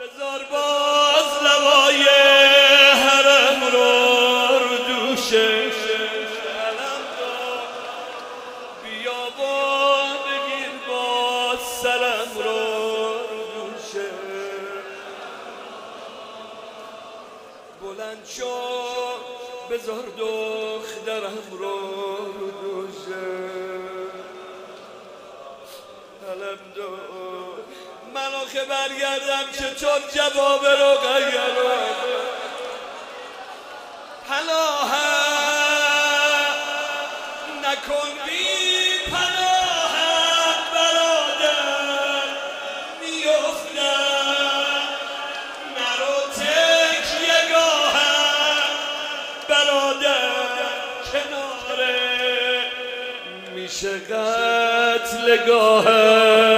بذار باز لوای حرم رو دوشه علم دار بیا با بگیر باز سرم رو دوشه بلند شو بذار دخترم رو دوشه علم دار من آخه برگردم چطور جواب رو قیرم پناهم نکن بی پناهم برادر میفتم نرو تکیه گاهم برادر کناره میشه قتل گاهم